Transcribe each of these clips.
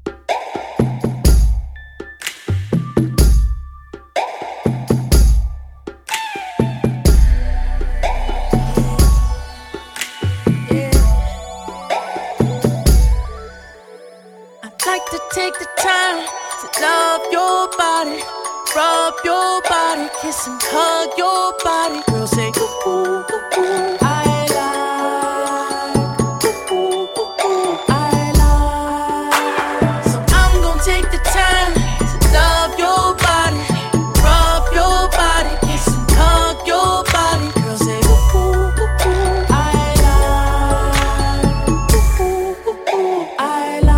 Like to take the time to love your body, rub your body, kiss and hug your body. Girl, say ooh, ooh, ooh, ooh. I like ooh, ooh, ooh, ooh. I like. So I'm gonna take the time to love your body, rub your body, kiss and hug your body. Girl, say ooh, ooh, ooh, ooh. I like ooh, ooh, ooh, ooh. I like.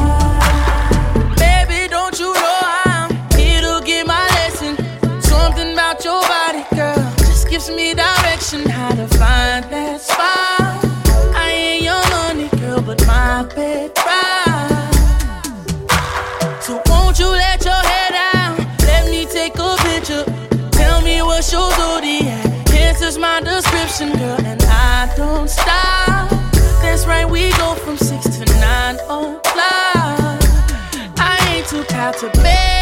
Your body, girl, just gives me direction how to find that spot. I ain't your money, girl, but my bed right. So won't you let your hair down? Let me take a picture. Tell me what's your zodiac. Answers my description, girl, and I don't stop. That's right, we go from 6 to 9 o'clock. I ain't too proud to bed.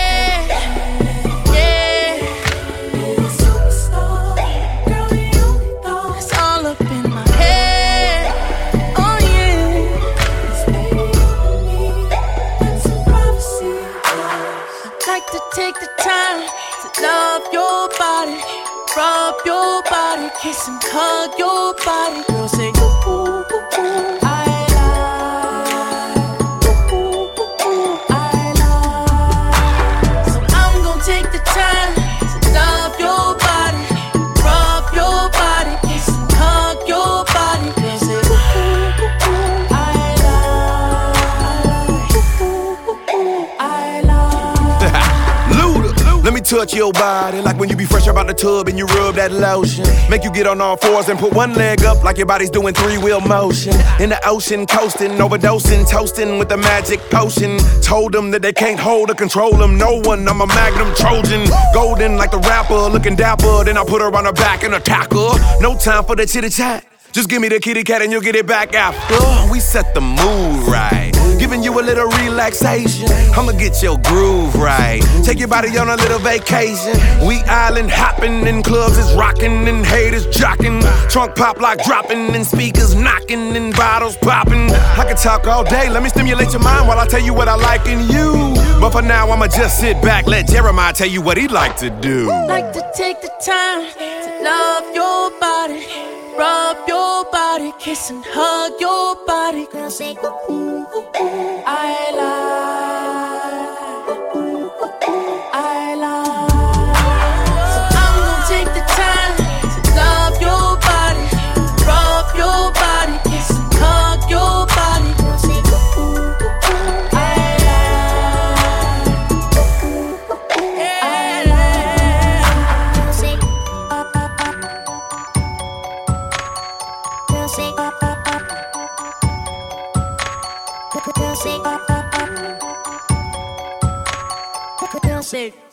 Take the time to love your body, rub your body, kiss and hug your body. Girl, say ooh, ooh, ooh, ooh. I like ooh, ooh, ooh, ooh. I like. So I'm gonna take the time to love your body, rub your body, kiss and hug your body. Girl, say ooh, ooh, ooh, ooh. I like ooh, ooh, ooh, ooh. I like. Let me touch your body like when you be fresh up out the tub and you rub that lotion. Make you get on all fours and put one leg up like your body's doing 3-wheel motion. In the ocean, coasting, overdosing, toasting with the magic potion. Told them that they can't hold or control them. No one, I'm a Magnum Trojan. Golden like the rapper, looking dapper. Then I put her on her back and attack her. No time for the chitty chat. Just give me the kitty cat and you'll get it back after. We set the mood right, giving you a little relaxation. I'ma get your groove right, take your body on a little vacation. We island hopping and clubs is rocking and haters jocking. Trunk pop like dropping and speakers knocking and bottles popping. I can talk all day, let me stimulate your mind while I tell you what I like in you. But for now I'ma just sit back, let Jeremiah tell you what he'd like to do. Like to take the time to love your body, rub your body, kiss and hug your body. Girl, say ooh, ooh, ooh, ooh. I like ooh, ooh, ooh. I like. So I'm gonna take the time to love your body, rub your body, kiss and hug your body. Girl, say ooh, ooh, ooh. I like ooh, ooh, ooh. I like. Girl, say Girl, say